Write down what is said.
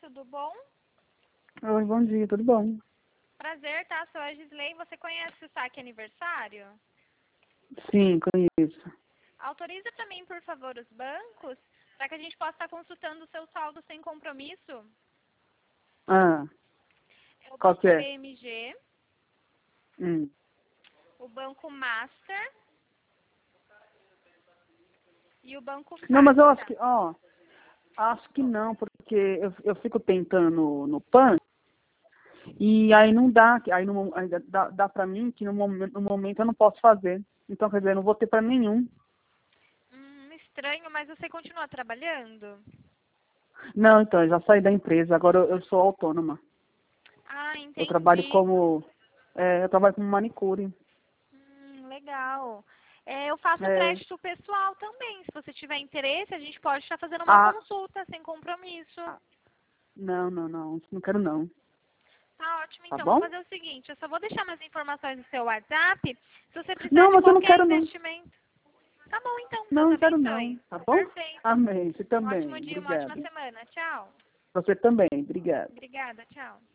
tudo bom? Oi, bom dia, tudo bom? Prazer, tá? Sou a Gisley. Você conhece o Saque Aniversário? Sim, conheço. Autoriza para mim, por favor, os bancos, para que a gente possa estar consultando o seu saldo sem compromisso. Ah, É o qual Banco que é? BMG, Hum. o Banco Master e o Banco Não, mas eu acho Fácil. que, acho que não, porque eu fico tentando no PAN e aí não dá, aí dá pra mim que no momento eu não posso fazer. Então, quer dizer, eu não vou ter pra nenhum. Estranho, mas você continua trabalhando? Não, então, eu já saí da empresa, agora eu sou autônoma. Ah, Eu trabalho entendi. como manicure. Legal. Eu faço É, crédito pessoal também. Se você tiver interesse, a gente pode estar fazendo uma ah, consulta sem compromisso. não, isso não quero não. Tá ótimo, Tá então. Vou bom? fazer o seguinte, eu só vou deixar mais informações no seu WhatsApp. Se você precisar Não, de mas eu não qualquer quero não. investimento. Tá bom, então. Deus Não quero não, abençoe. tá bom? Perfeito. Amém. Você Um ótimo também. dia, uma ótima Obrigado. semana. Tchau. Você também. Obrigado. Obrigada, tchau.